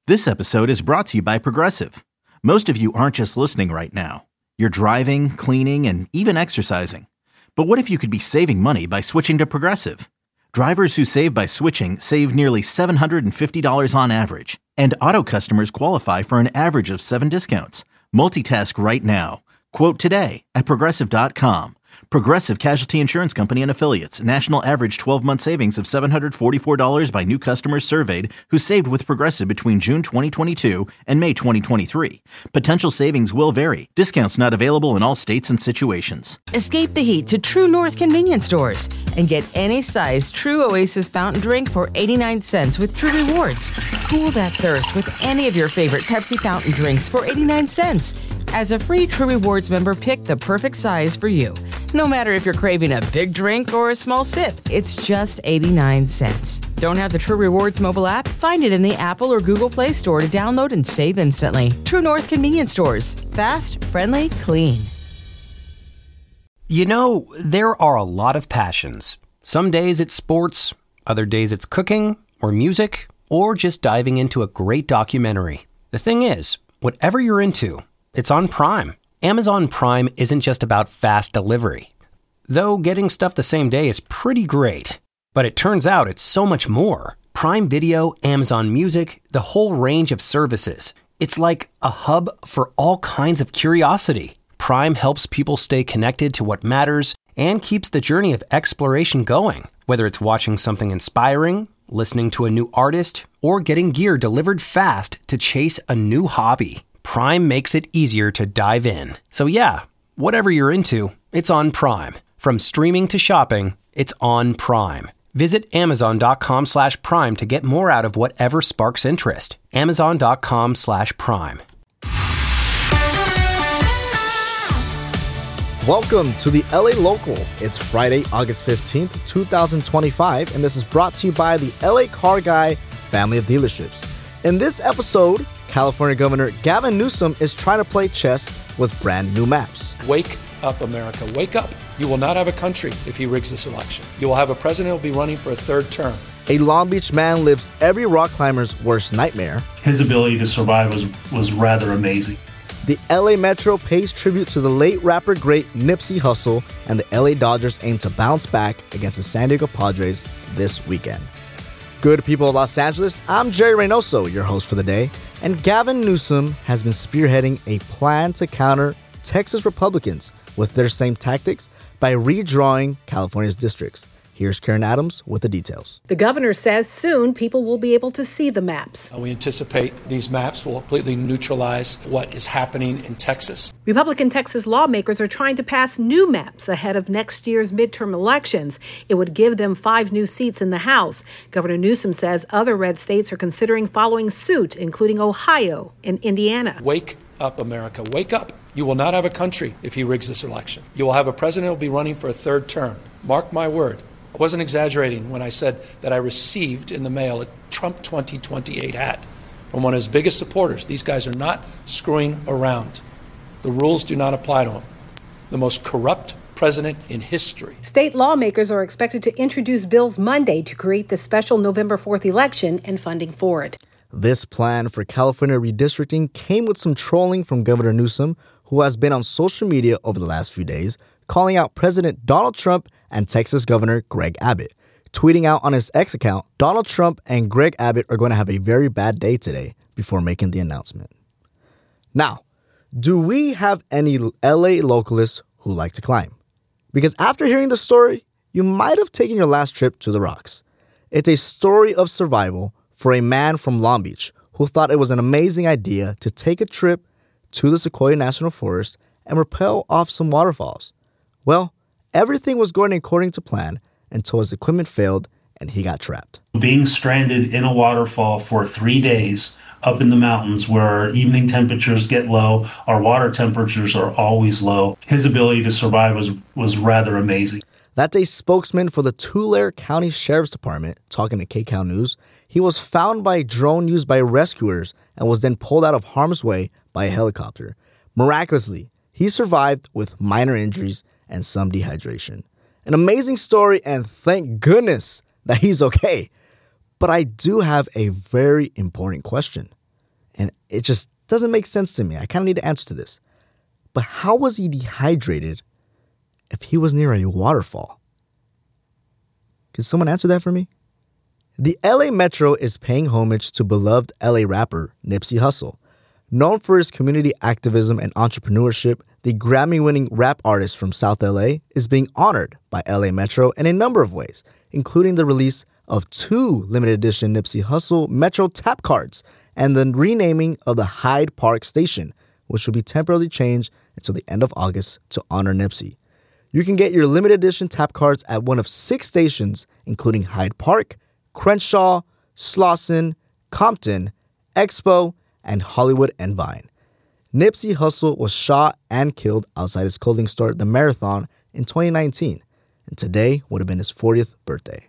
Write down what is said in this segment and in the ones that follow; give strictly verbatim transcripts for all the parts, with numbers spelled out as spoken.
This episode is brought to you by Progressive. Most of you aren't just listening right now. You're driving, cleaning, and even exercising. But what if you could be saving money by switching to Progressive? Drivers who save by switching save nearly seven hundred fifty dollars on average. And auto customers qualify for an average of seven discounts. Multitask right now. Quote today at Progressive dot com. Progressive Casualty Insurance Company and Affiliates. National average twelve-month savings of seven hundred forty-four dollars by new customers surveyed who saved with Progressive between June twenty twenty-two and May twenty twenty-three. Potential savings will vary. Discounts not available in all states and situations. Escape the heat to True North convenience stores and get any size True Oasis fountain drink for eighty-nine cents with True Rewards. Cool that thirst with any of your favorite Pepsi fountain drinks for eighty-nine cents. As a free True Rewards member, pick the perfect size for you. No matter if you're craving a big drink or a small sip, it's just eighty-nine cents. Don't have the True Rewards mobile app? Find it in the Apple or Google Play Store to download and save instantly. True North convenience stores. Fast, friendly, clean. You know, there are a lot of passions. Some days it's sports, other days it's cooking or music, or just diving into a great documentary. The thing is, whatever you're into, it's on Prime. Amazon Prime isn't just about fast delivery. Though getting stuff the same day is pretty great. But it turns out it's so much more. Prime Video, Amazon Music, the whole range of services. It's like a hub for all kinds of curiosity. Prime helps people stay connected to what matters and keeps the journey of exploration going. Whether it's watching something inspiring, listening to a new artist, or getting gear delivered fast to chase a new hobby. Prime makes it easier to dive in. So yeah, whatever you're into, it's on Prime. From streaming to shopping, it's on Prime. Visit amazon.com slash prime to get more out of whatever sparks interest. Amazon.com slash prime. Welcome to the L A Local. It's Friday, August fifteenth, twenty twenty-five, and this is brought to you by the L A Car Guy family of dealerships. In this episode, California Governor Gavin Newsom is trying to play chess with brand new maps. Wake up, America. Wake up. You will not have a country if he rigs this election. You will have a president who will be running for a third term. A Long Beach man lives every rock climber's worst nightmare. His ability to survive was, was rather amazing. The L A Metro pays tribute to the late rapper great Nipsey Hussle, and the L A Dodgers aim to bounce back against the San Diego Padres this weekend. Good people of Los Angeles, I'm Jerry Reynoso, your host for the day, and Gavin Newsom has been spearheading a plan to counter Texas Republicans with their same tactics by redrawing California's districts. Here's Karen Adams with the details. The governor says soon people will be able to see the maps. We anticipate these maps will completely neutralize what is happening in Texas. Republican Texas lawmakers are trying to pass new maps ahead of next year's midterm elections. It would give them five new seats in the House. Governor Newsom says other red states are considering following suit, including Ohio and Indiana. Wake up, America. Wake up. You will not have a country if he rigs this election. You will have a president who will be running for a third term. Mark my word. I wasn't exaggerating when I said that I received in the mail a Trump twenty twenty-eight hat from one of his biggest supporters. These guys are not screwing around. The rules do not apply to him. The most corrupt president in history. State lawmakers are expected to introduce bills Monday to create the special November fourth election and funding for it. This plan for California redistricting came with some trolling from Governor Newsom, who has been on social media over the last few days, calling out President Donald Trump and Texas Governor Greg Abbott. Tweeting out on his X account, Donald Trump and Greg Abbott are going to have a very bad day today before making the announcement. Now, do we have any L A localists who like to climb? Because after hearing the story, you might have taken your last trip to the Rocks. It's a story of survival for a man from Long Beach who thought it was an amazing idea to take a trip to the Sequoia National Forest and rappel off some waterfalls. Well, everything was going according to plan until his equipment failed and he got trapped. Being stranded in a waterfall for three days up in the mountains where our evening temperatures get low, our water temperatures are always low. His ability to survive was, was rather amazing. That's a spokesman for the Tulare County Sheriff's Department talking to K C A L News. He was found by a drone used by rescuers and was then pulled out of harm's way by a helicopter. Miraculously, he survived with minor injuries and some dehydration. An amazing story, and thank goodness that he's okay. But I do have a very important question. And it just doesn't make sense to me. I kind of need an answer to this. But how was he dehydrated if he was near a waterfall? Can someone answer that for me? The L A Metro is paying homage to beloved L A rapper Nipsey Hussle. Known for his community activism and entrepreneurship, the Grammy-winning rap artist from South L A is being honored by L A Metro in a number of ways, including the release of two limited edition Nipsey Hussle Metro tap cards and the renaming of the Hyde Park station, which will be temporarily changed until the end of August to honor Nipsey. You can get your limited edition tap cards at one of six stations, including Hyde Park, Crenshaw, Slauson, Compton, Expo, and Hollywood and Vine. Nipsey Hussle was shot and killed outside his clothing store, The Marathon, in twenty nineteen, and today would have been his fortieth birthday.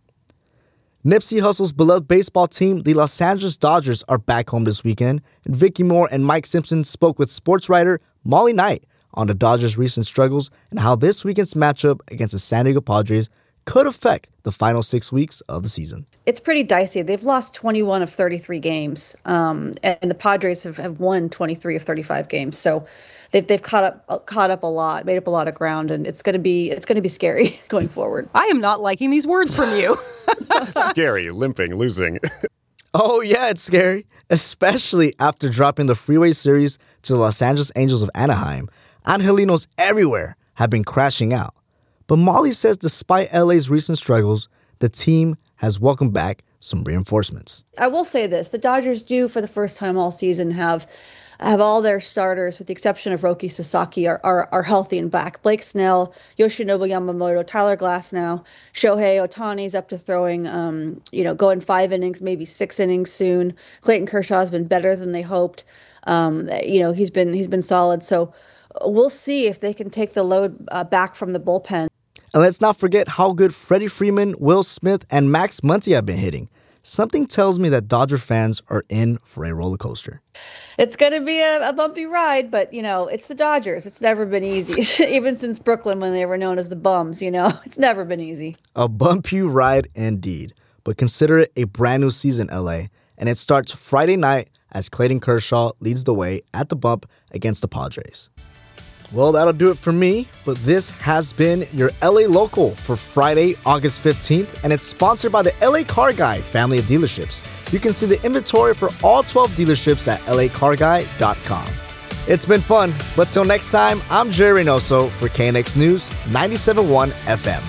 Nipsey Hussle's beloved baseball team, the Los Angeles Dodgers, are back home this weekend, and Vicky Moore and Mike Simpson spoke with sports writer Molly Knight on the Dodgers' recent struggles and how this weekend's matchup against the San Diego Padres could affect the final six weeks of the season. It's pretty dicey. They've lost twenty-one of thirty-three games, um, and the Padres have, have won twenty-three of thirty-five games. So they've they've caught up caught up a lot, made up a lot of ground, and it's gonna be it's gonna be scary going forward. I am not liking these words from you. Scary, limping, losing. Oh yeah, it's scary, especially after dropping the Freeway Series to the Los Angeles Angels of Anaheim. Angelinos everywhere have been crashing out. But Molly says despite L A's recent struggles, the team has welcomed back some reinforcements. I will say this. The Dodgers do, for the first time all season, have have all their starters, with the exception of Roki Sasaki, are, are, are healthy and back. Blake Snell, Yoshinobu Yamamoto, Tyler Glasnow, Shohei Ohtani's up to throwing, um, you know, going five innings, maybe six innings soon. Clayton Kershaw's been better than they hoped. Um, you know, he's been he's been solid. So we'll see if they can take the load uh, back from the bullpen. And let's not forget how good Freddie Freeman, Will Smith, and Max Muncy have been hitting. Something tells me that Dodger fans are in for a roller coaster. It's going to be a, a bumpy ride, but, you know, it's the Dodgers. It's never been easy, even since Brooklyn when they were known as the Bums, you know. It's never been easy. A bumpy ride indeed. But consider it a brand new season, L A. And it starts Friday night as Clayton Kershaw leads the way at the bump against the Padres. Well, that'll do it for me, but this has been your L A Local for Friday, August fifteenth, and it's sponsored by the L A Car Guy family of dealerships. You can see the inventory for all twelve dealerships at L A car guy dot com. It's been fun, but till next time, I'm Jerry Reynoso for K N X News ninety-seven point one F M.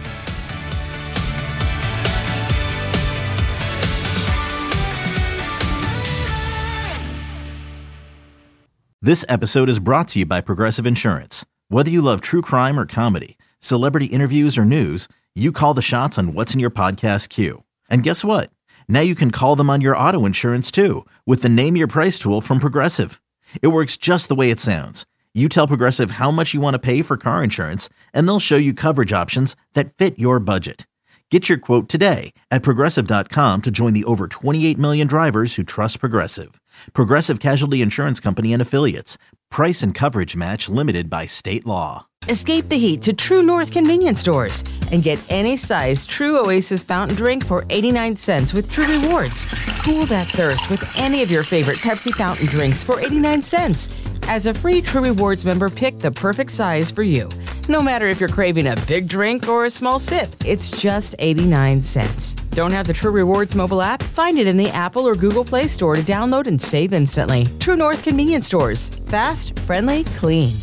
This episode is brought to you by Progressive Insurance. Whether you love true crime or comedy, celebrity interviews or news, you call the shots on what's in your podcast queue. And guess what? Now you can call them on your auto insurance too with the Name Your Price tool from Progressive. It works just the way it sounds. You tell Progressive how much you want to pay for car insurance, and they'll show you coverage options that fit your budget. Get your quote today at Progressive dot com to join the over twenty-eight million drivers who trust Progressive. Progressive Casualty Insurance Company and Affiliates. Price and coverage match limited by state law. Escape the heat to True North convenience stores and get any size True Oasis fountain drink for eighty-nine cents with True Rewards. Cool that thirst with any of your favorite Pepsi fountain drinks for eighty-nine cents. As a free True Rewards member, pick the perfect size for you. No matter if you're craving a big drink or a small sip, it's just eighty-nine cents. Don't have the True Rewards mobile app? Find it in the Apple or Google Play Store to download and save instantly. True North convenience stores. Fast, friendly, clean.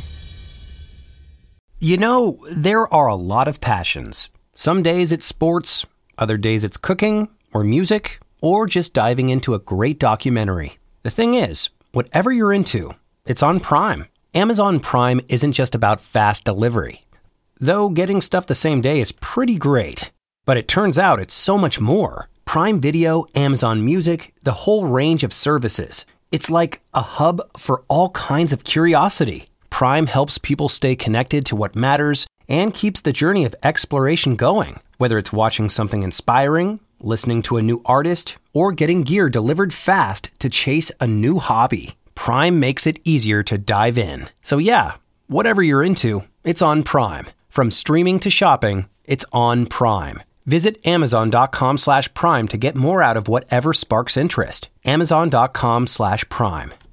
You know, there are a lot of passions. Some days it's sports, other days it's cooking, or music, or just diving into a great documentary. The thing is, whatever you're into, it's on Prime. Amazon Prime isn't just about fast delivery. Though getting stuff the same day is pretty great. But it turns out it's so much more. Prime Video, Amazon Music, the whole range of services. It's like a hub for all kinds of curiosity. Prime helps people stay connected to what matters and keeps the journey of exploration going. Whether it's watching something inspiring, listening to a new artist, or getting gear delivered fast to chase a new hobby, Prime makes it easier to dive in. So yeah, whatever you're into, it's on Prime. From streaming to shopping, it's on Prime. Visit amazon.com slash prime to get more out of whatever sparks interest. Amazon.com slash prime.